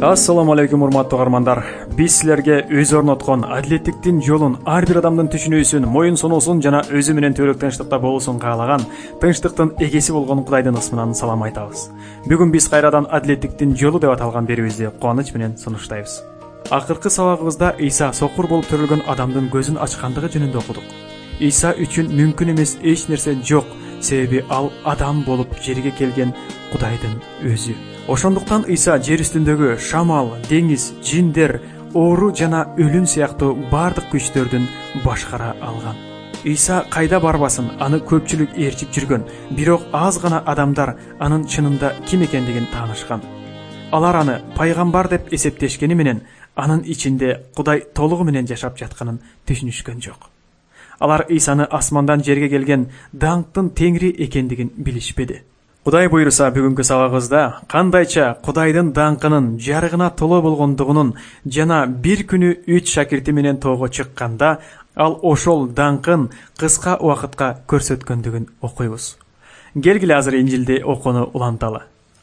Ассаламу алейкум, урматтуу каармандар. Биз силерге өз орноткон адилеттиктин жолун, ар бир адамдын түшүнүүсүн, моюн сонуусун жана өзү менен төрөк тынчтыкта болуусун каалаган, тынчтыктын эгеси болгон Кудайдын ысмынан салам айтабыз. Бүгүн биз кайрадан адилеттиктин жолу деп аталган берүүбүздү кубаныч менен сунуштайбыз. Акыркы сабагыбызда Иса сокур болуп төрөлгөн адамдын көзүн ачкандыгы жөнүндө окудук. Иса үчүн мүмкүн эмес эч нерсе жок, себеби ал адам болуп жерге келген Кудайдын өзү. Ошондуктан Иса жер үстүндөгү шамал, деңиз, жиндер, оору жана өлүм сыяктуу бардык күчтөрдүн башкара алган. Иса кайда барбасын, аны көпчүлүк ээрчип жүргөн, бирок аз гана адамдар анын чынында ким экендигин таанышкан. Алар аны пайгамбар деп эсептешкени менен, анын ичинде Кудай толугу менен жашап жатканын түшүнүшкөн жок. Алар Исаны асмандан жерге келген даңктын Теңри экендигин билишпеди. Кудай буйруса, бүгүнкү сабагыбызда кандайча Кудайдын даңкынын жарыгына толо болгондугунун жана бир күнү 3 шакирти менен тоого чыкканда, ал ошол даңкын кыска убакытка көрсөткөндүгүн окуйбуз. Келгиле азыр Инжилди окууну уланталы.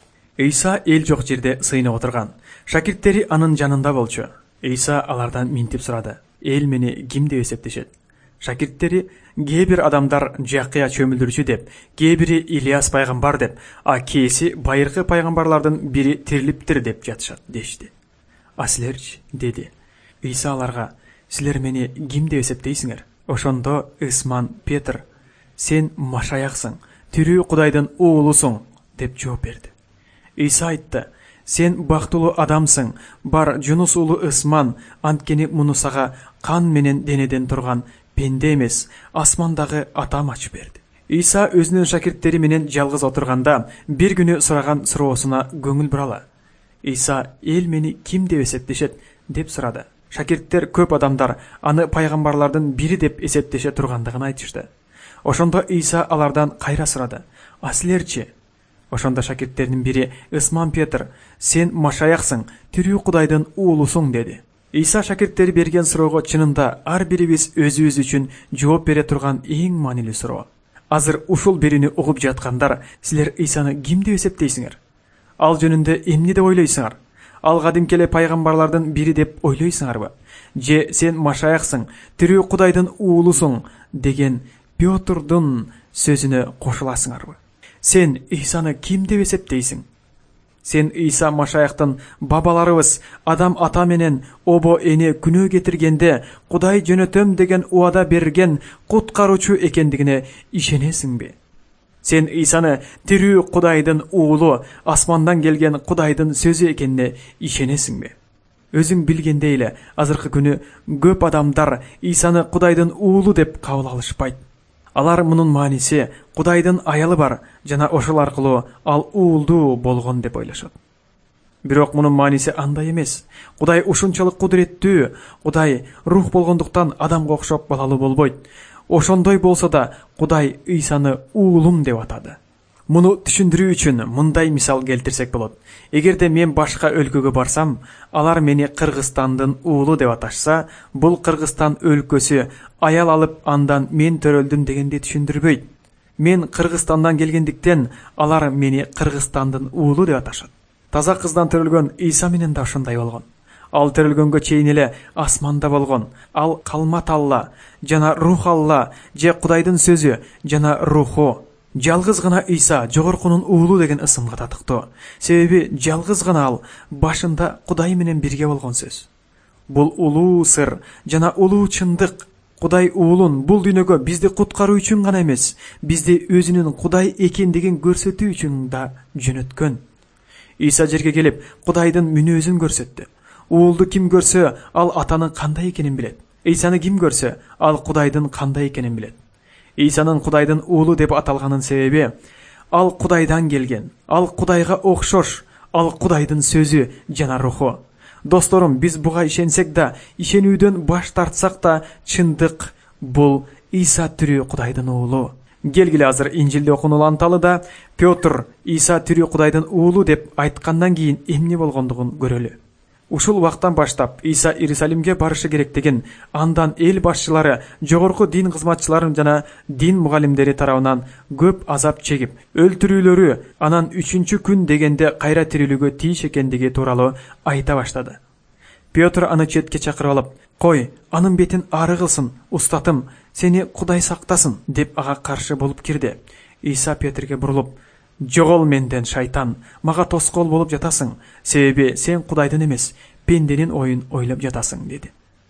Иса эл жок жерде сыйынып отурган. Шакирттери анын жанында болчу. Иса алардан минтип сурады: "Эл мени ким деп эсептешет?" Шакирттери кээ бир адамдар Жакыя чөмүлдүрүүчү деп, кээ бири Илияс пайгамбар деп, а кээси байыркы пайгамбарлардын бири тирилиптир деп жатышат дешти. "А силерчи?" деди. Иса аларга: "Силер мени ким деп эсептейсиңер?" Ошондо Ысман Петр: "Сен Машаяксың, тирүү Кудайдын уулусуң" деп жооп берди. Иса айтты: "Сен бактылуу адамсың, бар Жунус уулу Ысман, анткени муну сага кан менен денеден турган пенде эмес, асмандагы Атам ачып берди." Иса өзүнүн шакирттери менен жалгыз отурганда бир күнү сураган суроосуна көңүл буралы. "Иса, эл мени ким деп эсептешет?" деп сурады. Шакирттер көп адамдар аны пайгамбарлардын бири деп эсептеше тургандыгын айтышты. Ошондо Иса алардан кайра сурады: "А силерчи?" Ошондо шакирттердин бири Ысман Петр: "Сен Машаяксың, тирүү Кудайдын уулусуң" деди. Иса шакирттери берген суроого чынында ар бирибиз өзүбүз үчүн жооп бере турган эң маанилүү суроо. Азыр ушул берүүнү угуп жаткандар, силер Исаны ким деп эсептейсиңер? Ал жөнүндө эмне деп ойлойсуңар? Ал кадимки эле пайгамбарлардын бири деп ойлойсуңарбы? Же сен Машаяксың, тирүү Кудайдын уулусуң деген Пётрдун сөзүнө кошуласыңарбы? Сен Исаны ким деп эсептейсиң? Сен Иса Машаяктын бабаларыбыз Адам ата менен обо эне күнөө кетиргенде Кудай жөнөтөм деген убада берген куткаруучу экендигине ишенесиңби? Сен Исаны тирүү Кудайдын уулу, асмандан келген Кудайдын сөзү экенине ишенесиңби? Өзүң билгендей эле, азыркы күнү көп адамдар Исаны Кудайдын уулу деп кабыл алышпайт. Алар мунун мааниси Кудайдын аялы бар жана ошол аркылуу ал уулдуу болгон деп ойлошот. Бирок мунун мааниси андай эмес. Кудай ушунчалык кудуреттүү, Кудай рух болгондуктан адамга окшоп балалуу болбойт. Ошондой болсо да Кудай Исаны уулум деп атады. Муну түшүндүрүү үчүн мындай мисал келтирсек болот. Эгерде мен башка өлкөгө барсам, алар мени Кыргызстандын уулу деп аташса, бул Кыргызстан өлкөсү аял алып андан мен төрөлдүм дегенди түшүндүрбөйт. Мен Кыргызстандан келгендиктен алар мени Кыргызстандын уулу деп аташат. Таза кыздан төрөлгөн Иса менен да ошондой болгон. Ал төрөлгөнгө чейин эле асманда болгон. Ал калмат Алла жана рух Алла же Кудайдын сөзү жана руху. Жалгыз гана Иса жогоркунун уулу деген ысымга татыктуу. Себеби жалгыз гана ал башында Кудай менен бирге болгон сөз. Бул улуу сыр жана улуу чындык. Кудай уулун бул дүйнөгө бизди куткаруу үчүн гана эмес, бизди өзүнүн Кудай экендигин көрсөтүү үчүн да жөнөткөн. Иса жерге келип, Кудайдын мүнөзүн көрсөттү. Уулду ким көрсө, ал атанын кандай экенин билет. Исаны ким көрсө, ал Кудайдын кандай экенин билет. Исанын Кудайдын уулу деп аталганын себеби ал Кудайдан келген, ал Кудайга окшош, ал Кудайдын сөзү жана руху. Досторум, биз буга ишенсек да, ишенүүдөн баш тартсак да, чындык бул Иса тирүү Кудайдын уулу. Келгиле азыр Инжилди окууну уланталы да, Пётр Иса тирүү Кудайдын уулу деп айткандан кийин эмне болгондугун көрөлү. Ушул убактан баштап Иса Иерусалимге барышы керектигин андан эл башчылары, жогорку дин кызматчылары жана дин мугалимдери тарабынан көп азап чегип, өлтүрүүлөрү анан 3-чү күн дегенде кайра тирилүүгө тийиш экендиги тууралуу айта баштады. Петр аны четке чакырып алып, «Кой, анын бетин ары кылсын, устатым, сени Кудай сактасын», деп ага каршы болуп кирди. Иса Петрге бурулуп, «Жогол менден, шайтан, мага тоскоол болуп жатасың, себеби сен Кудайдын эмес, пенденин оюн ойлоп жатасың», деди.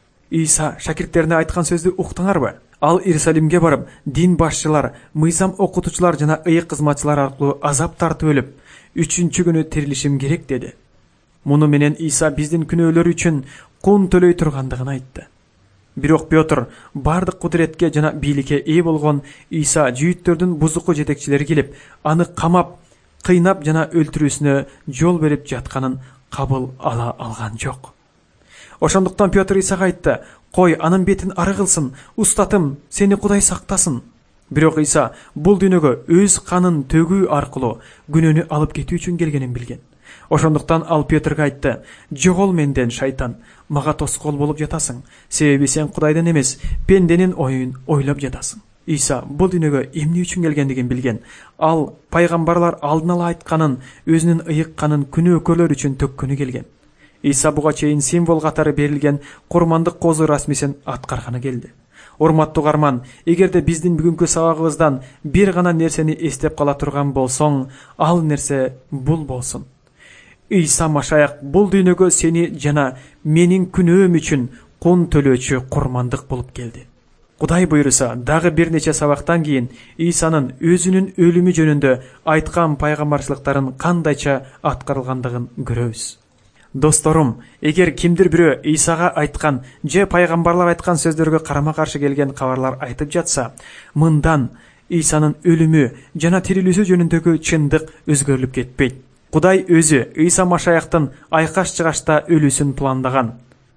Иса шакирттерине айткан сөздү уктуңарбы? Ал Иерусалимге барып, дин башчылар, мыйзам окутуучулар жана ыйык кызматчылар аркылуу азап тартып өлүп, 3-чү күнү тирилишим керек, деди. Муну менен Иса биздин күнөөлөр үчүн кун төлөй тургандыгын айтты. Бирок Петр бардык кудуретке жана бийликке ээ болгон Иса жүйүттөрдүн бузуку жетекчилери келип, аны камап, кыйнап жана өлтүрүүсүнө жол берип жатканын кабыл ала алган жок. Ошондуктан Петр Исага айтты, «Кой, анын бетин ары кылсын, устатым, сени Кудай сактасын». Бирок Иса бул дүйнөгө өз канын төгүү аркылуу күнөөнү алып кетүү үчүн келгенин билген. Ошондуктан ал Петрге айтты, «Жогол менден, шайтан, мага тоскоол болуп жатасың, себеби сен Кудайдын эмес, пенденин оюн ойлоп жатасың». Иса бул дүйнөгө эмне үчүн келгендигин билген. Ал пайгамбарлар алдын ала айтканын, өзүнүн ыйык канын күнөөкөрлөр үчүн төккөнү келген. Иса буга чейин символ катары берилген курмандык козу расмисин аткарганы келди. Урматтуу угарман, эгерде биздин бүгүнкү сабагыбыздан бир гана нерсени эстеп кала турган болсоң, ал нерсе бул болсун. Иса Машаяк бул дүйнөгө сени жана менин күнөөм үчүн кун төлөөчү курмандык болуп келди. Кудай буйруса, дагы бир нече сабактан кийин Исанын өзүнүн өлүмү жөнүндө айткан пайгамбарчылыктарын кандайча аткарылгандыгын көрөбүз. Досторум, эгер кимдир бирөө Исага айткан же пайгамбарлар айткан сөздөргө карама-каршы келген кабарлар айтып жатса, мындан Исанын өлүмү жана тирилүүсү жөнүндөгү чындык өзгөрүлүп кетпейт. Кудай өзү Иса Машаяктын айкаш-чыгашта өлүүсүн пландаган.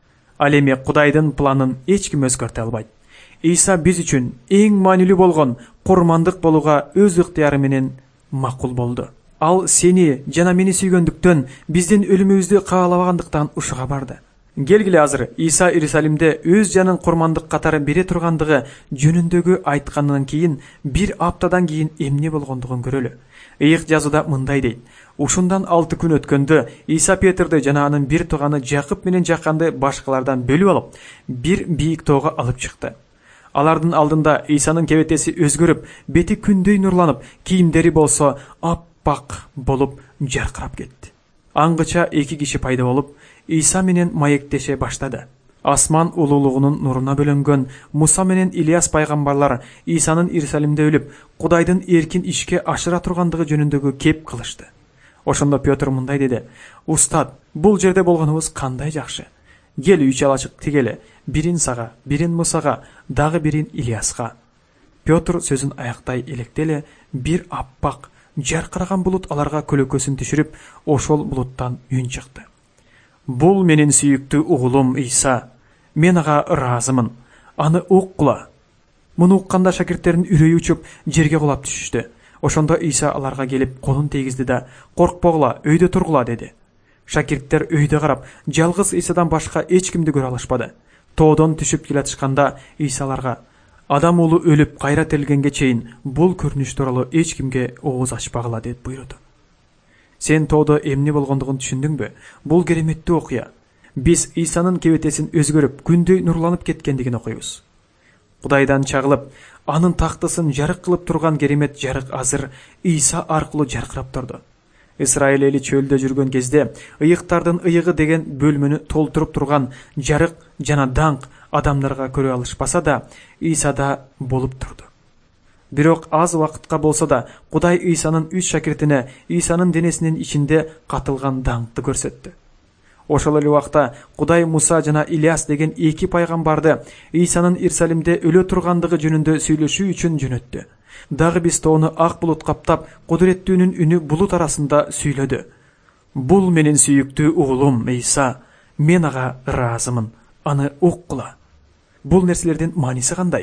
Ал эми Кудайдын планын эч ким өзгөртө албайт. Иса биз үчүн эң маанилүү болгон курмандык болууга өз ыктыяры менен макул болду. Ал сени жана мени сүйгөндүктөн биздин өлүмүбүздү каалабагандыктан ушуга барды. Келгиле азыр Иса Иерусалимде өз жанын курмандык катары бере тургандыгы жөнүндөгү айткандан кийин бир аптадан кийин эмне болгондугун көрөлү. Ыйык жазууда мындай дейт: Ушундан 6 күн өткөндө Иса Петрди жана анын бир тууганы Жакып менен Жаканды башкалардан бөлүп алып, бир бийик тоого алып чыкты. Алардын алдында Исанын кебетеси өзгөрүп, бети күндөй нурланып, кийимдери болсо аппак болуп жаркырап кетти. Аңгыча 2 киши пайда болуп, Иса менен маектеше баштады. Асман улуулугунун нуруна бөлөнгөн Муса менен Илияс пайгамбарлар Исанын Иерусалимде өлүп, Кудайдын эркин ишке ашыра тургандыгы жөнүндөгү кеп кылышты. Ошондо Петр мындай деди: «Устат, бул жерде болгонубуз кандай жакшы. Кел 3 алачык тигеле, бирин сага, бирин Мусага, дагы бирин Илияска». Петр сөзүн аяктай электе эле бир аппак, жаркыраган булут аларга көлөкөсүн түшүрүп, ошол булуттан үн чыкты: «Бул менин сүйүктүү угулум Иса, мен ага ыраазымын, аны уккула». Муну укканда шакирттердин үрөйү учуп, жерге кулап түшүштү. Ошондо Иса аларга келип колун тийгизди да: «Коркпогула, өйдө тургула», деди. Шакирттер өйдө карап, жалгыз Исадан башка эч кимди көрө алышпады. Тоодон түшүп келатышканда Иса аларга: «Адам уулу өлүп кайра тирилгенге чейин бул көрүнүш тууралуу эч кимге ооз ачпагыла», деп буйруду. Сен тоодо эмне болгондугун түшүндүңбү? Бул кереметтүү окуя. Биз Исанын кебетесин өзгөрүп, күндөй нурланып кеткендигин окуйбуз. Кудайдан чагылып, анын тактысын жарык кылып турган керемет жарык азыр Иса аркылуу жаркырап турду. Исраил эли чөлдө жүргөн кезде ыйыктардын ыйыгы деген бөлмөнү толтуруп турган жарык жана даңк адамдарга көрө алышпаса да, Исада болуп турду. Бирок аз убакытка болсо да Кудай Исанын 3 шакиртине Исанын денесинин ичинде катылган даңкты көрсөттү. Ошол эле убакта Кудай Муса жана Илияс деген 2 пайгамбарды Исанын Иерусалимде өлө тургандыгы жөнүндө сүйлөшүү үчүн жөнөттү. Дагы биз тоону ак булут каптап, кудуреттүүнүн үнү булут арасында сүйлөдү: «Бул менин сүйүктүү угулум Иса, мен ага ыраазымын, аны уккула». Бул нерселердин мааниси кандай?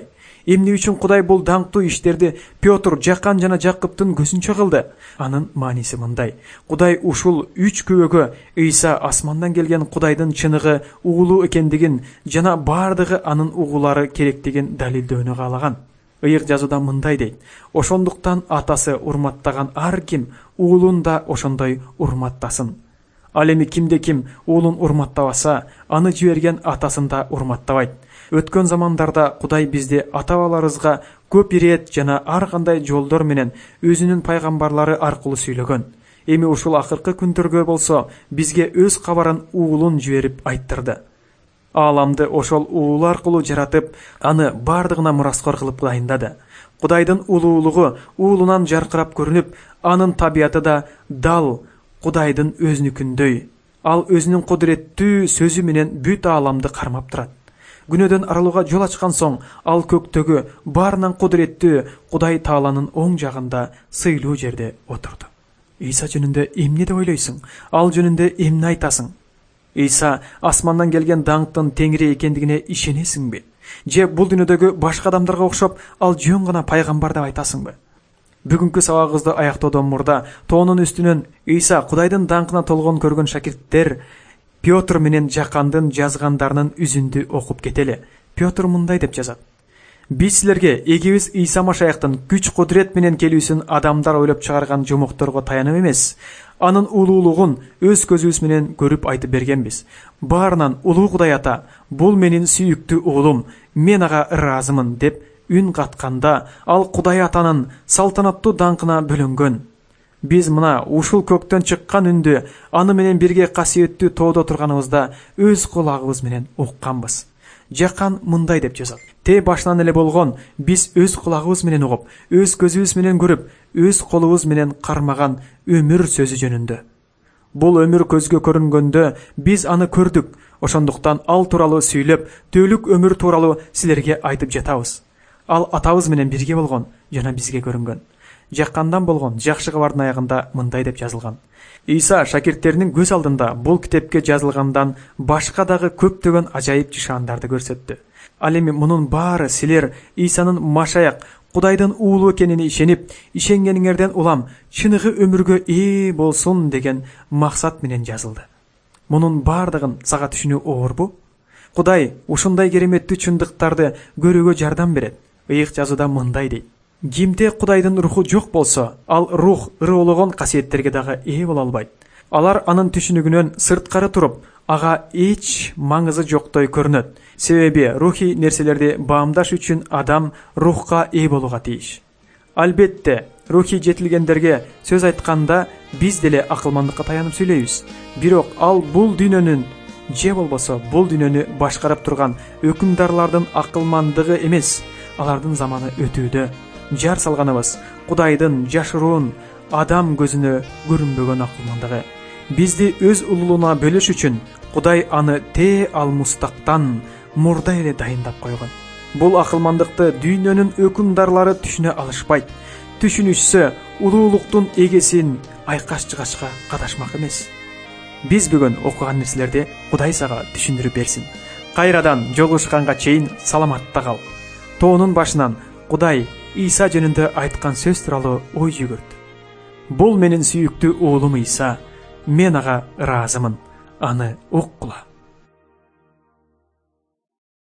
Эмне үчүн Кудай бул даңктуу иштерди Петр, Жакан жана Жакыптын көзүнчө кылды? Анын мааниси мындай: Кудай ушул 3 күбөгө Ыйса асмандан келген Кудайдын чыныгы уулу экендигин жана бардыгы анын угулары керектигин далилдөөнү каалаган. Ыйык жазууда мындай дейт: ошондуктан атасы урматтаган ар ким уулун да ошондой урматтасын. Ал эми кимде-ким уулун урматтабаса, аны жиберген атасын да урматтабайт. Өткөн замандарда Кудай бизди ата-бабаларыбызга көп ирет жана ар кандай жолдор менен өзүнүн пайгамбарлары аркылуу сүйлөгөн. Эми ушул акыркы күндөргө болсо бизге өз кабарын уулун жиберип айттырды. Ааламды ошол уул аркылуу жаратып, аны бардыгына мураскор кылып дайындады. Кудайдын улуулугу уулунан жаркырап көрүнүп, анын табияты да дал Кудайдын өзүнүкүндөй. Ал өзүнүн кудуреттүү сөзү менен бүт ааламды кармап турат. Күнөөдөн арылууга жол ачкан соң, ал көктөгү баарынан кудуреттүү Кудай Тааланын оң жагында сыйлуу жерде отурду. Ыйса жөнүндө эмне деп ойлойсуң? Ал жөнүндө эмне айтасың? Ыйса асмандан келген даңктын Теңири экендигине ишенесиңби? Же бул дүйнөдөгү башка адамдарга окшоп, ал жөн гана пайгамбар деп айтасыңбы? Бүгүнкү сабагыбызды аяктоодон мурда тоонун үстүнөн Ыйса Кудайдын даңкына толгон көргөн шакирттер Петр менен Жакандын жазгандарынын үзүндү окуп кетели. Петр мындай деп жазат: Биз силерге эгебиз Ыйса Машаяктын күч кудурет менен келүүсүн адамдар ойлоп чыгарган жомокторго таянып эмес, анын улуулугун өз көзүбүз менен көрүп айтып бергенбиз. Баарынан улуу Кудай Ата, бул менин сүйүктүү уулум, мен ага ыраазымын деп үн катканда, ал Кудай Атанын салтанаттуу даңкына бөлөнгөн. Биз мына ушул көктөн чыккан үндү аны менен бирге касиеттүү тоодо турганыбызда өз кулагыбыз менен укканбыз. Жакан мындай деп жазат: Те башынан эле болгон, биз өз кулагыбыз менен угуп, өз көзүбүз менен көрүп, өз колубуз менен кармаган өмүр сөзү жөнүндө. Бул өмүр көзгө көрүнгөндө биз аны көрдүк. Ошондуктан ал тууралуу сүйлөп, төөлүк өмүр тууралуу силерге айтып жатабыз. Ал атабыз менен бирге болгон жана бизге көрүнгөн. Жаккандан болгон жакшы кабардын аягында мындай деп жазылган: Ыйса шакирттеринин көз алдында бул китепке жазылгандан башка дагы көптөгөн ажайып жышаандарды көрсөттү. Ал эми мунун баары силер Ыйсанын Машаяк, Кудайдын уулу экенине ишенип, ишенгениңерден улам чыныгы өмүргө ээ болсун деген максат менен жазылды. Мунун баардыгын сага түшүнүү оорбу? Кудай ушундай кереметтүү чындыктарды көрүүгө жардам берет. Ыйык жазууда мындай дейт: Кимде Кудайдын руху жок болсо, ал рух ырыологон касиеттерге дагы ээ боло албайт. Алар анын түшүнүгүнөн сырткары туруп, ага эч маңызы жоктой көрүнөт. Себеби рухий нерселерди баамдаш үчүн адам рухка ээ болууга тийиш. Албетте, рухий жетилгендерге сөз айтканда биз деле акылмандыкка таянып сүйлөйбүз. Бирок ал бул дүйнөнүн же болбосо бул дүйнөнү башкарып турган өкүмдарлардын акылмандыгы эмес, алардын заманы өтүүдө. Жар салганыбыз Кудайдын жашыруун адам көзүнө көрүнбөгөн акылмандыгы. Бизди өз улуулуна бөлөш үчүн Кудай аны те алмустактан мурда эле дайындап койгон. Бул акылмандыкты дүйнөнүн өкүмдарлары түшүнө алышпайт. Түшүнүшсө, улуулуктун эгесин айкаш-чыгашка катышмак эмес. Биз бүгүн окуган нерселерди Кудай сага түшүндүрүп берсин. Кайрадан жолугушканга чейин саламатта кал. Тоонун башынан Кудай Ыйса жөнүндө айткан сөз тууралуу ой жүгүрт. Бул менин сүйүктүү уулум Ыйса, мен ага ыраазымын. Аны уккула.